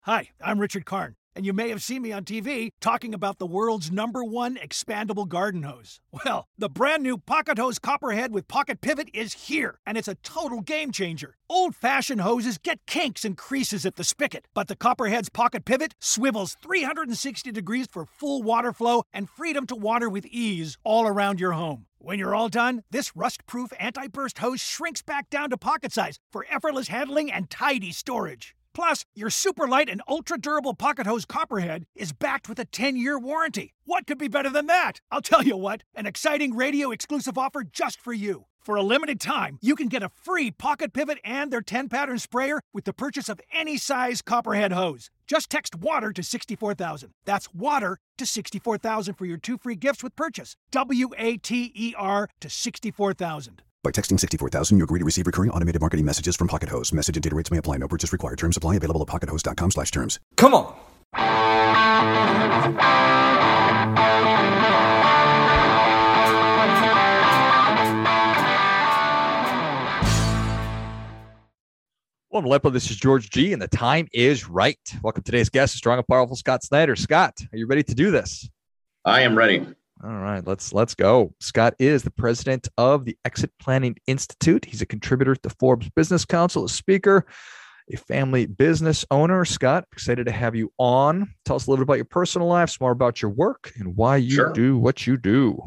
Hi, I'm Richard Karn, and you may have seen me on TV talking about the world's #1 expandable garden hose. Well, the brand new Pocket Hose Copperhead with Pocket Pivot is here, and it's a total game changer. Old-fashioned hoses get kinks and creases at the spigot, but the Copperhead's Pocket Pivot swivels 360 degrees for full water flow and freedom to water with ease all around your home. When you're all done, this rust-proof anti-burst hose shrinks back down to pocket size for effortless handling and tidy storage. Plus, your super light and ultra-durable Pocket Hose Copperhead is backed with a 10-year warranty. What could be better than that? I'll tell you what, an exciting radio-exclusive offer just for you. For a limited time, you can get a free Pocket Pivot and their 10-pattern sprayer with the purchase of any size Copperhead hose. Just text WATER to 64,000. That's WATER to 64,000 for your 2 free gifts with purchase. WATER to 64,000. By texting 64,000, you agree to receive recurring automated marketing messages from Pocket Hose. Message and data rates may apply. No purchase required. Terms apply. Available at pockethose.com/terms. Come on. Well, Aleppo, this is George G, and the time is right. Welcome to today's guest, strong and powerful Scott Snyder. Scott, are you ready to do this? I am ready. All right, let's go. Scott is the president of the Exit Planning Institute. He's a contributor to Forbes Business Council, a speaker, a family business owner. Scott, excited to have you on. Tell us a little bit about your personal life, some more about your work, and why you do what you do.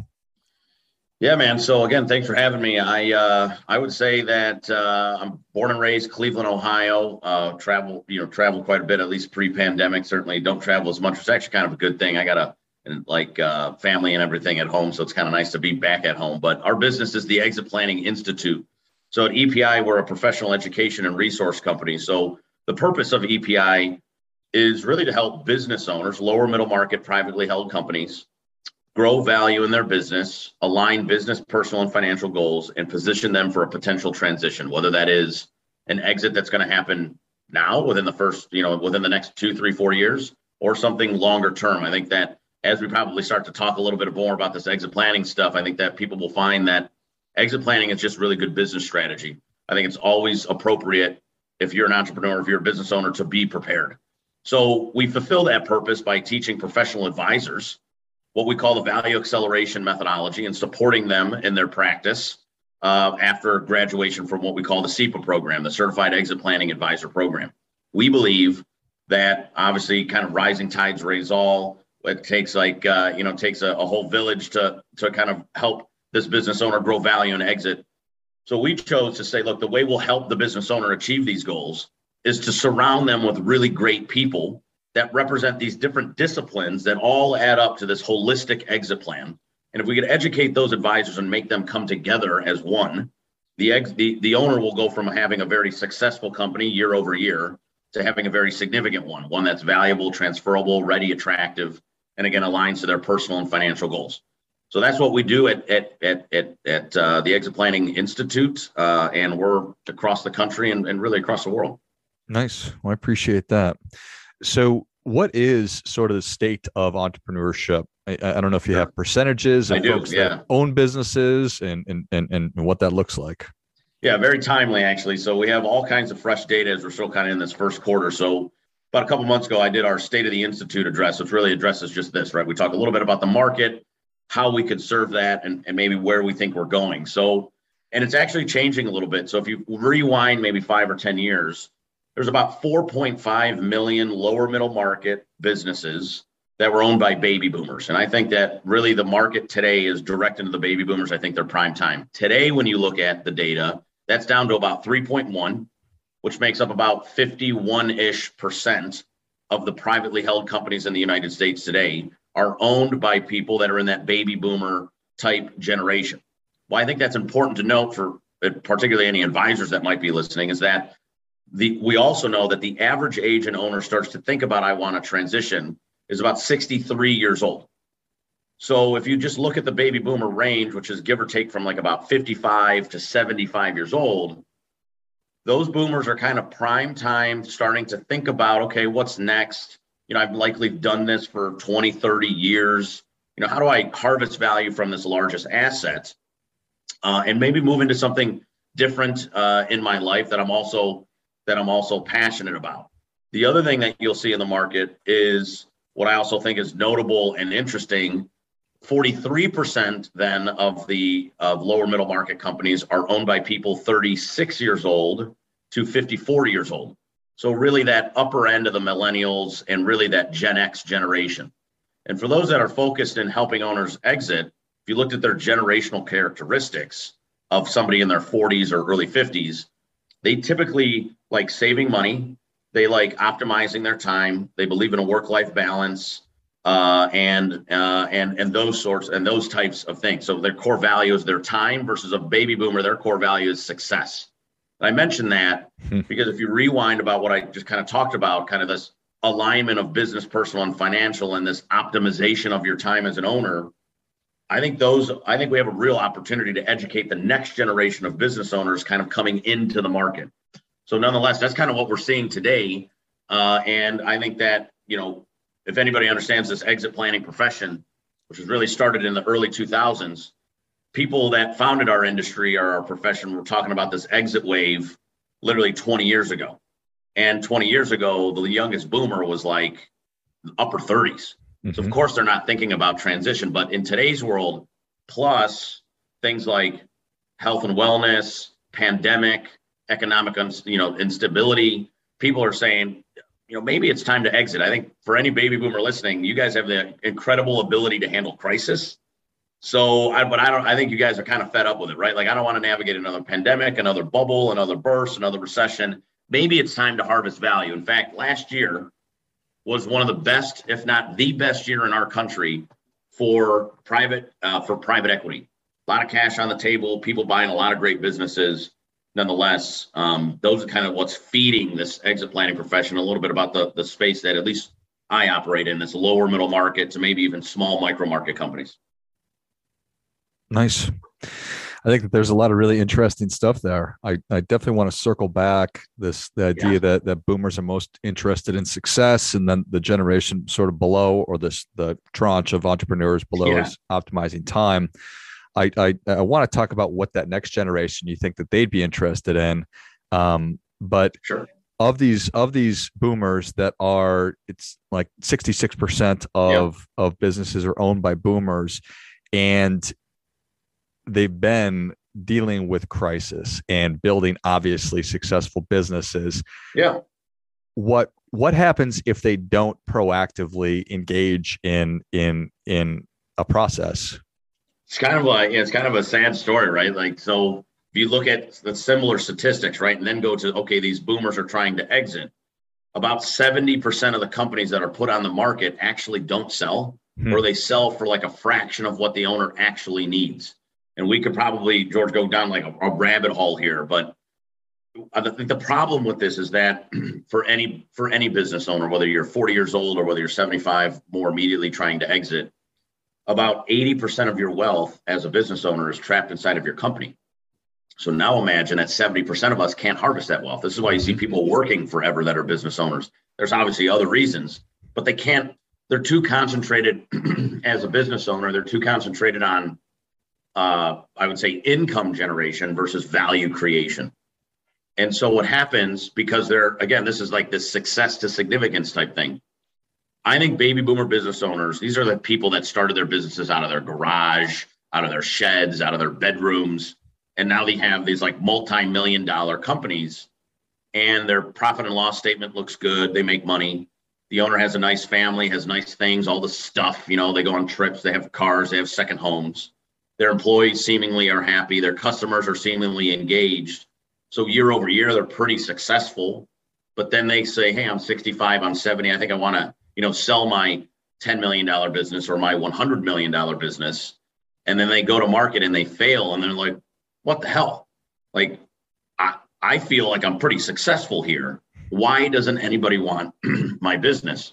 Yeah, man. So again, thanks for having me. I would say that I'm born and raised Cleveland, Ohio. Travel quite a bit, at least pre-pandemic. Certainly don't travel as much. It's actually kind of a good thing. I got a family and everything at home. So it's kind of nice to be back at home. But our business is the Exit Planning Institute. So at EPI, we're a professional education and resource company. So the purpose of EPI is really to help business owners, lower middle market, privately held companies, grow value in their business, align business, personal, and financial goals, and position them for a potential transition, whether that is an exit that's going to happen now within the next 2, 3, 4 years, or something longer term. I think that as we probably start to talk a little bit more about this exit planning stuff, I think that people will find that exit planning is just really good business strategy. I think it's always appropriate if you're an entrepreneur, if you're a business owner, to be prepared. So we fulfill that purpose by teaching professional advisors what we call the value acceleration methodology and supporting them in their practice after graduation from what we call the CEPA program, the Certified Exit Planning Advisor Program. We believe that obviously kind of rising tides raise all. It takes takes a whole village to kind of help this business owner grow value and exit. So we chose to say, look, the way we'll help the business owner achieve these goals is to surround them with really great people that represent these different disciplines that all add up to this holistic exit plan. And if we could educate those advisors and make them come together as one, the owner will go from having a very successful company year over year to having a very significant one that's valuable, transferable, ready, attractive, and again, aligns to their personal and financial goals. So that's what we do at the Exit Planning Institute, and we're across the country and really across the world. Nice. Well, I appreciate that. So what is sort of the state of entrepreneurship? I don't know if you have percentages of folks that own businesses and what that looks like. Yeah, very timely, actually. So we have all kinds of fresh data as we're still kind of in this first quarter. So about a couple months ago, I did our State of the Institute address, which really addresses just this, right? We talk a little bit about the market, how we could serve that, and maybe where we think we're going. So, and it's actually changing a little bit. So if you rewind maybe 5 or 10 years, there's about 4.5 million lower middle market businesses that were owned by baby boomers. And I think that really the market today is directed to the baby boomers. I think they're prime time. Today, when you look at the data, that's down to about 3.1, which makes up about 51-ish% of the privately held companies in the United States today are owned by people that are in that baby boomer type generation. Well, I think that's important to note for particularly any advisors that might be listening is that we also know that the average age an owner starts to think about, I want to transition, is about 63 years old. So if you just look at the baby boomer range, which is give or take from like about 55 to 75 years old, those boomers are kind of prime time starting to think about, okay, what's next? I've likely done this for 20, 30 years. How do I harvest value from this largest asset and maybe move into something different in my life that I'm also passionate about? The other thing that you'll see in the market is what I also think is notable and interesting. 43% then of lower middle market companies are owned by people 36 years old to 54 years old. So really that upper end of the millennials and really that Gen X generation. And for those that are focused in helping owners exit, if you looked at their generational characteristics of somebody in their 40s or early 50s, they typically like saving money. They like optimizing their time. They believe in a work-life balance. And those types of things. So their core value is their time versus a baby boomer. Their core value is success. And I mentioned that because if you rewind about what I just kind of talked about, kind of this alignment of business, personal, and financial, and this optimization of your time as an owner, I think we have a real opportunity to educate the next generation of business owners kind of coming into the market. So nonetheless, that's kind of what we're seeing today. And I think that, if anybody understands this exit planning profession, which was really started in the early 2000s, people that founded our industry or our profession were talking about this exit wave literally 20 years ago. And 20 years ago, the youngest boomer was like upper 30s. So of course, they're not thinking about transition. But in today's world, plus things like health and wellness, pandemic, economic instability, people are saying, maybe it's time to exit. I think for any baby boomer listening, you guys have the incredible ability to handle crisis. So, I think you guys are kind of fed up with it, right? Like, I don't want to navigate another pandemic, another bubble, another burst, another recession. Maybe it's time to harvest value. In fact, last year was one of the best, if not the best year in our country for private equity. A lot of cash on the table, people buying a lot of great businesses. Nonetheless, those are kind of what's feeding this exit planning profession, a little bit about the space that at least I operate in, this lower middle market to maybe even small micro market companies. Nice. I think that there's a lot of really interesting stuff there. I definitely want to circle back the idea that boomers are most interested in success, and then the generation sort of below, or the tranche of entrepreneurs below is optimizing time. I want to talk about what that next generation you think that they'd be interested in. But sure. Of these boomers that are, it's like 66% of businesses are owned by boomers, and they've been dealing with crisis and building obviously successful businesses. Yeah. What happens if they don't proactively engage in a process? It's kind of a sad story, right? Like, so if you look at the similar statistics, right, and then go to, okay, these boomers are trying to exit, about 70% of the companies that are put on the market actually don't sell, or they sell for like a fraction of what the owner actually needs. And we could probably, George, go down like a rabbit hole here, but I think the problem with this is that for any business owner, whether you're 40 years old or whether you're 75, more immediately trying to exit, about 80% of your wealth as a business owner is trapped inside of your company. So now imagine that 70% of us can't harvest that wealth. This is why you see people working forever that are business owners. There's obviously other reasons, but they're too concentrated as a business owner. They're too concentrated on, I would say, income generation versus value creation. And so what happens, because this is like this success to significance type thing. I think baby boomer business owners, these are the people that started their businesses out of their garage, out of their sheds, out of their bedrooms. And now they have these like multi-million-dollar companies, and their profit and loss statement looks good. They make money. The owner has a nice family, has nice things, all the stuff, they go on trips, they have cars, they have second homes. Their employees seemingly are happy. Their customers are seemingly engaged. So year over year, they're pretty successful. But then they say, hey, I'm 65, I'm 70. I think I want to, sell my $10 million business or my $100 million business. And then they go to market and they fail. And they're like, what the hell? Like, I feel like I'm pretty successful here. Why doesn't anybody want my business?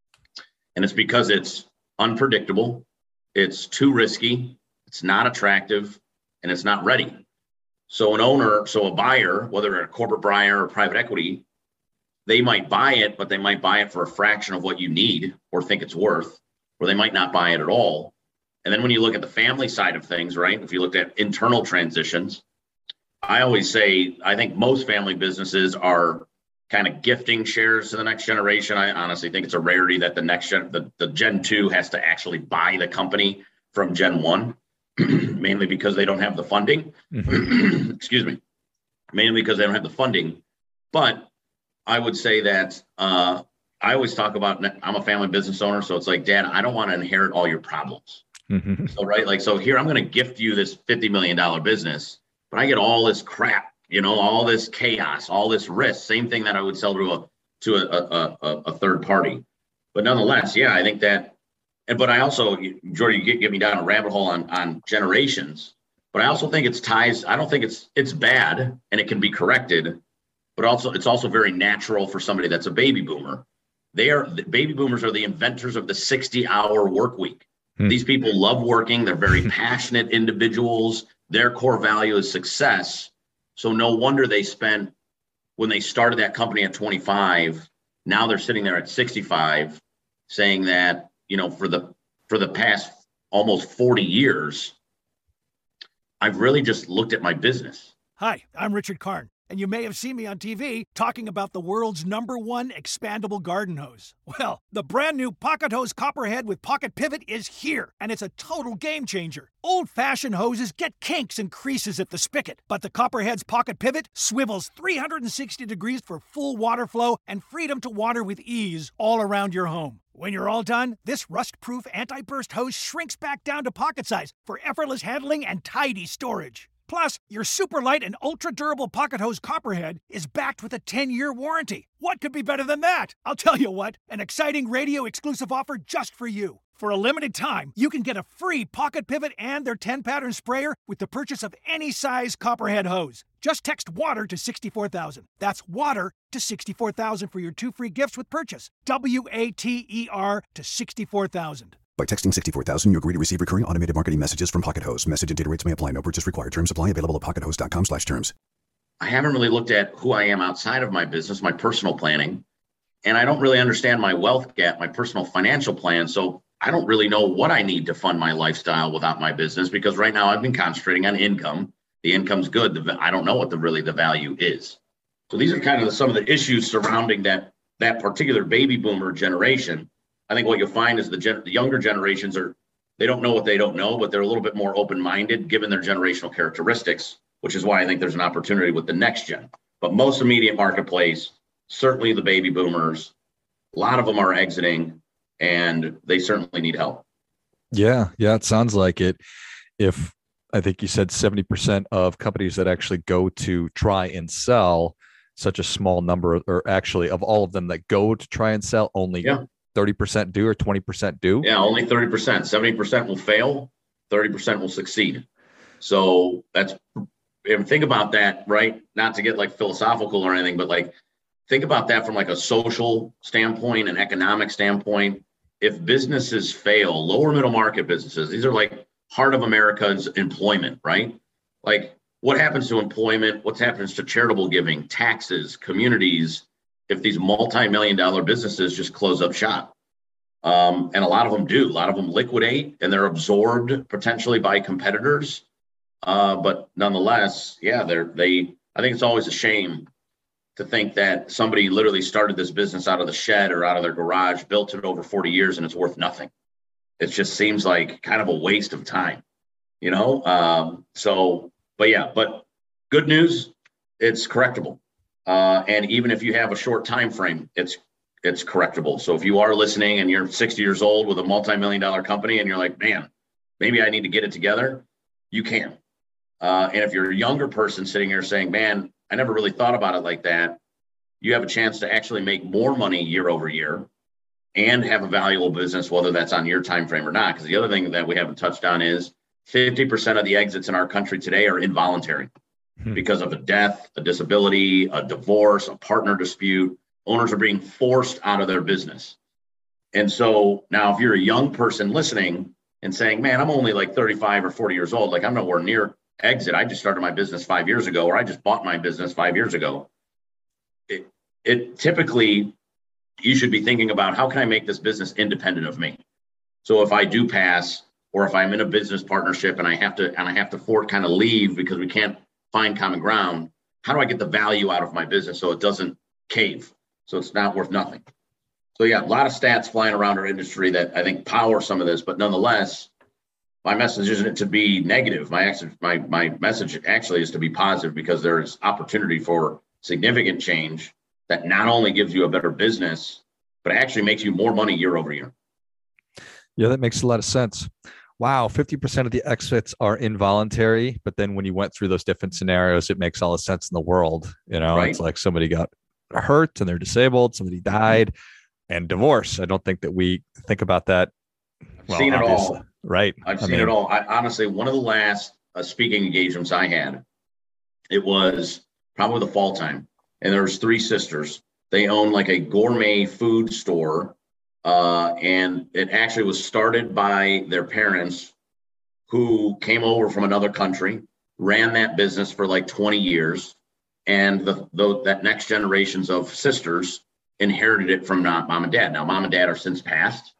And it's because it's unpredictable. It's too risky. It's not attractive, and it's not ready. So a buyer, whether they're a corporate buyer or private equity, they might buy it, but they might buy it for a fraction of what you need or think it's worth, or they might not buy it at all. And then when you look at the family side of things, right, if you looked at internal transitions, I always say, I think most family businesses are kind of gifting shares to the next generation. I honestly think it's a rarity that the next the Gen 2 has to actually buy the company from Gen 1, mainly because they don't have the funding. Excuse me. Mainly because they don't have the funding. But I would say that I always talk about, I'm a family business owner. So it's like, Dad, I don't want to inherit all your problems. So, right. Like, so here, I'm going to gift you this $50 million business, but I get all this crap, all this chaos, all this risk, same thing that I would sell to a third party. But nonetheless, yeah, I think that, but I also, Jordy, you get me down a rabbit hole on generations, but I also think it's ties. I don't think it's bad and it can be corrected, but also it's also very natural for somebody that's a baby boomer. The baby boomers are the inventors of the 60-hour work week. These people love working. They're very passionate individuals. Their core value is success. So no wonder they spent, when they started that company at 25, now they're sitting there at 65 saying that, for the past almost 40 years, I've really just looked at my business. Hi, I'm Richard Karn, and you may have seen me on TV talking about the world's #1 expandable garden hose. Well, the brand new Pocket Hose Copperhead with Pocket Pivot is here, and it's a total game changer. Old-fashioned hoses get kinks and creases at the spigot, but the Copperhead's Pocket Pivot swivels 360 degrees for full water flow and freedom to water with ease all around your home. When you're all done, this rust-proof anti-burst hose shrinks back down to pocket size for effortless handling and tidy storage. Plus, your super light and ultra-durable Pocket Hose Copperhead is backed with a 10-year warranty. What could be better than that? I'll tell you what, an exciting radio-exclusive offer just for you. For a limited time, you can get a free Pocket Pivot and their 10-pattern sprayer with the purchase of any size Copperhead hose. Just text WATER to 64,000. That's WATER to 64,000 for your 2 free gifts with purchase. WATER to 64,000. By texting 64,000, you agree to receive recurring automated marketing messages from Pocket Hose. Message and data rates may apply. No purchase required. Terms apply. Available at pockethose.com/terms. I haven't really looked at who I am outside of my business, my personal planning, and I don't really understand my wealth gap, my personal financial plan. So I don't really know what I need to fund my lifestyle without my business, because right now I've been concentrating on income. The income's good. I don't know what the value is. So these are kind of some of the issues surrounding that particular baby boomer generation. I think what you'll find is the younger generations they don't know what they don't know, but they're a little bit more open-minded given their generational characteristics, which is why I think there's an opportunity with the next gen. But most immediate marketplace, certainly the baby boomers, a lot of them are exiting and they certainly need help. Yeah, it sounds like it. If I think you said 70% of companies that actually go to try and sell, such a small number, or actually of all of them that go to try and sell, only 30% do or 20% do? Yeah, only 30%. 70% will fail, 30% will succeed. So think about that, right? Not to get like philosophical or anything, but like think about that from like a social standpoint, an economic standpoint. If businesses fail, lower middle market businesses, these are like heart of America's employment, right? Like what happens to employment? What happens to charitable giving, taxes, communities, if these multi-million-dollar businesses just close up shop? And a lot of them do. A lot of them liquidate and they're absorbed potentially by competitors. But nonetheless, I think it's always a shame to think that somebody literally started this business out of the shed or out of their garage, built it over 40 years, and it's worth nothing. It just seems like kind of a waste of time, but good news, it's correctable. And even if you have a short time frame, it's correctable. So if you are listening and you're 60 years old with a multi-million-dollar company and you're like, man, maybe I need to get it together, you can. And if you're a younger person sitting here saying, man, I never really thought about it like that, you have a chance to actually make more money year over year and have a valuable business, whether that's on your time frame or not. Because the other thing that we haven't touched on is 50% of the exits in our country today are involuntary because of a death, a disability, a divorce, a partner dispute. Owners are being forced out of their business. And so now if you're a young person listening and saying, man, I'm only like 35 or 40 years old, like I'm nowhere near exit. I just started my business 5 years ago, or I just bought my business 5 years ago. It typically, you should be thinking about, how can I make this business independent of me? So if I do pass, or if I'm in a business partnership and I have to kind of leave because we can't find common ground, how do I get the value out of my business so it doesn't cave. So it's not worth nothing. So yeah, a lot of stats flying around our industry that I think power some of this, but nonetheless, my message isn't to be negative. My message actually is to be positive, because there is opportunity for significant change that not only gives you a better business, but actually makes you more money year over year. Yeah, that makes a lot of sense. Wow, 50% of the exits are involuntary, but then when you went through those different scenarios, it makes all the sense in the world. Right. It's like somebody got hurt and they're disabled, somebody died, and divorce. I don't think that we think about that. I've seen it all. Right. I've seen it all. I honestly, one of the last speaking engagements I had, it was probably the fall time, and there was 3 sisters. They own like a gourmet food store, and it actually was started by their parents, who came over from another country, ran that business for like 20 years, and that next generations of sisters inherited it from mom and dad. Now, mom and dad are since passed.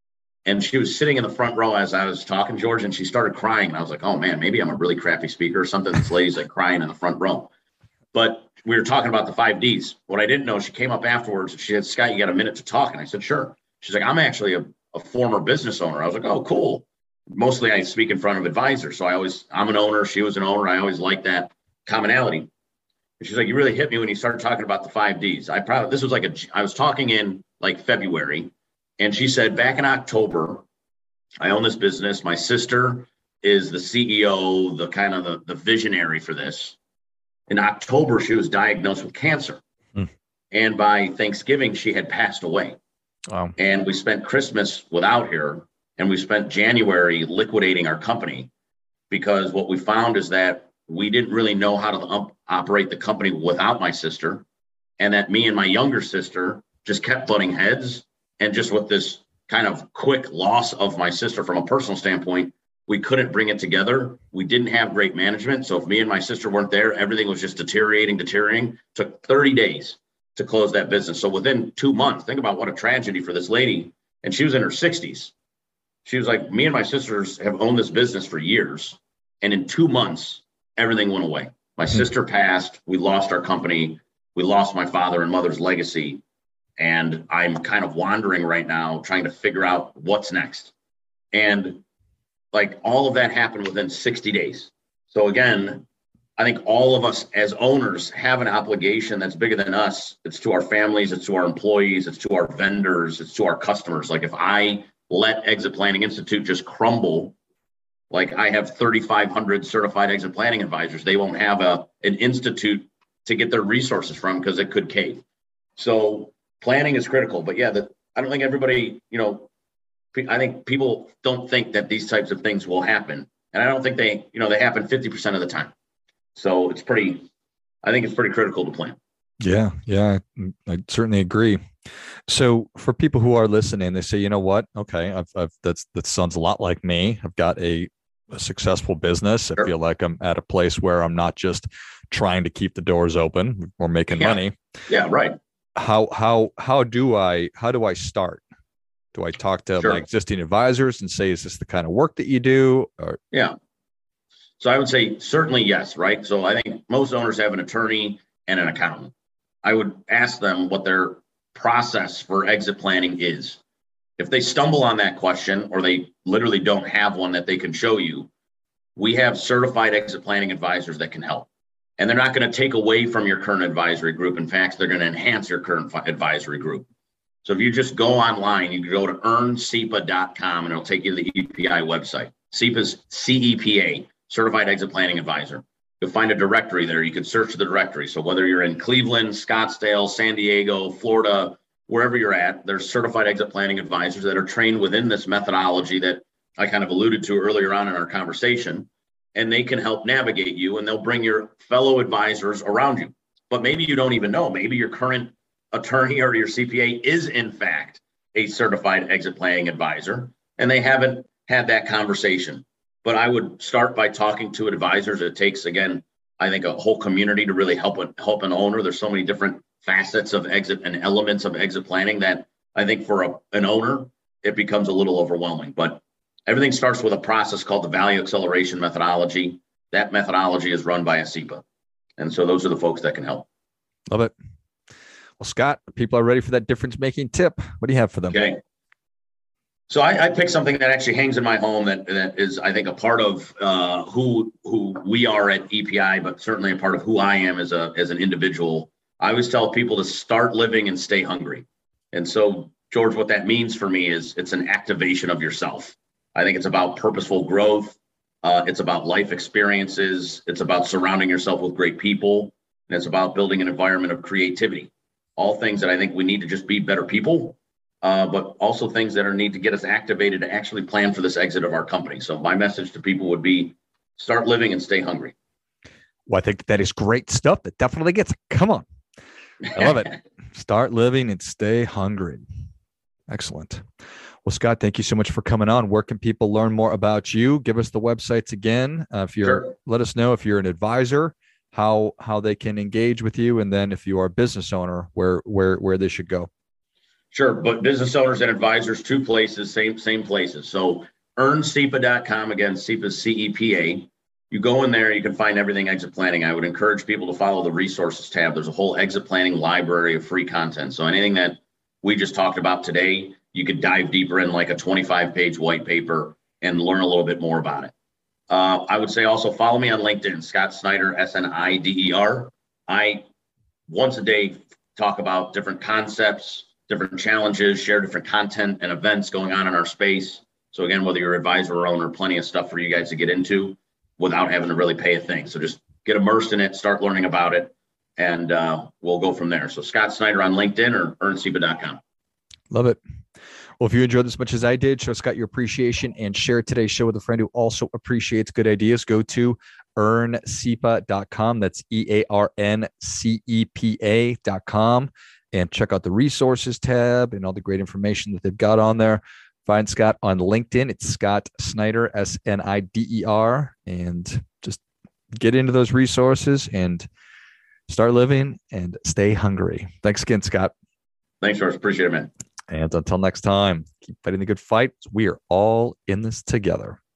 And she was sitting in the front row as I was talking, George, and she started crying. And I was like, oh, man, maybe I'm a really crappy speaker or something. This lady's like crying in the front row. But we were talking about the 5 Ds. What I didn't know, she came up afterwards and she said, Scott, you got a minute to talk? And I said, sure. She's like, I'm actually a former business owner. I was like, oh, cool. Mostly I speak in front of advisors. So I'm an owner. She was an owner. I always like that commonality. And she's like, you really hit me when you started talking about the 5 Ds. I was talking in like February. And she said, back in October, I own this business. My sister is the CEO, the visionary for this. In October, she was diagnosed with cancer. And by Thanksgiving, she had passed away. Wow. And we spent Christmas without her. And we spent January liquidating our company, because what we found is that we didn't really know how to operate the company without my sister. And that me and my younger sister just kept butting heads. And just with this kind of quick loss of my sister from a personal standpoint, we couldn't bring it together. We didn't have great management. So if me and my sister weren't there, everything was just deteriorating. Took 30 days to close that business. So within 2 months, think about what a tragedy for this lady. And she was in her 60s. She was like, me and my sisters have owned this business for years. And in 2 months, everything went away. My sister passed. We lost our company. We lost my father and mother's legacy. And I'm kind of wandering right now, trying to figure out what's next. And like all of that happened within 60 days. So again, I think all of us as owners have an obligation that's bigger than us. It's to our families, it's to our employees, it's to our vendors, it's to our customers. Like if I let Exit Planning Institute just crumble, like I have 3,500 certified exit planning advisors, they won't have an institute to get their resources from, because it could cave. So planning is critical, but yeah, I don't think everybody, I think people don't think that these types of things will happen. And I don't think they happen 50% of the time. So I think it's pretty critical to plan. Yeah. I certainly agree. So for people who are listening, they say, you know what? Okay. That sounds a lot like me. I've got a successful business. Sure. I feel like I'm at a place where I'm not just trying to keep the doors open or making money. Yeah. Right. How do I start? Do I talk to my existing advisors and say, is this the kind of work that you do? Or yeah. So I would say certainly yes, right? So I think most owners have an attorney and an accountant. I would ask them what their process for exit planning is. If they stumble on that question, or they literally don't have one that they can show you, we have certified exit planning advisors that can help. And they're not going to take away from your current advisory group. In fact, they're going to enhance your current advisory group. So if you just go online, you can go to earncepa.com and it'll take you to the EPI website. CEPA's CEPA, Certified Exit Planning Advisor. You'll find a directory there. You can search the directory. So whether you're in Cleveland, Scottsdale, San Diego, Florida, wherever you're at, there's certified exit planning advisors that are trained within this methodology that I kind of alluded to earlier on in our conversation. And they can help navigate you, and they'll bring your fellow advisors around you. But maybe you don't even know. Maybe your current attorney or your CPA is in fact a certified exit planning advisor, and they haven't had that conversation. But I would start by talking to advisors. It takes, again, I think a whole community to really help an owner. There's so many different facets of exit and elements of exit planning that I think for an owner, it becomes a little overwhelming. But everything starts with a process called the Value Acceleration Methodology. That methodology is run by a CEPA. And so those are the folks that can help. Love it. Well, Scott, people are ready for that difference-making tip. What do you have for them? Okay. So I picked something that actually hangs in my home that is, I think, a part of who we are at EPI, but certainly a part of who I am as an individual. I always tell people to start living and stay hungry. And so, George, what that means for me is it's an activation of yourself. I think it's about purposeful growth. It's about life experiences. It's about surrounding yourself with great people. And it's about building an environment of creativity. All things that I think we need to just be better people. But also things that need to get us activated to actually plan for this exit of our company. So my message to people would be start living and stay hungry. Well, I think that is great stuff. That definitely gets it. Come on. I love it. Start living and stay hungry. Excellent. Well, Scott, thank you so much for coming on. Where can people learn more about you? Give us the websites again. Sure. Let us know if you're an advisor, how they can engage with you. And then if you are a business owner, where they should go. Sure, but business owners and advisors, two places, same places. So earncepa.com, again, CEPA, CEPA. You go in there, you can find everything exit planning. I would encourage people to follow the resources tab. There's a whole exit planning library of free content. So anything that we just talked about today, you could dive deeper in like a 25-page white paper and learn a little bit more about it. I would say also follow me on LinkedIn, Scott Snyder, SNIDER. I, once a day, talk about different concepts, different challenges, share different content and events going on in our space. So again, whether you're advisor or owner, plenty of stuff for you guys to get into without having to really pay a thing. So just get immersed in it, start learning about it, and we'll go from there. So Scott Snyder on LinkedIn or earncepa.com. Love it. Well, if you enjoyed this as much as I did, show Scott your appreciation and share today's show with a friend who also appreciates good ideas. Go to earncepa.com. That's EARNCEPA.com. And check out the resources tab and all the great information that they've got on there. Find Scott on LinkedIn. It's Scott Snyder, SNIDER. And just get into those resources and start living and stay hungry. Thanks again, Scott. Thanks, George. Appreciate it, man. And until next time, keep fighting the good fight. We are all in this together.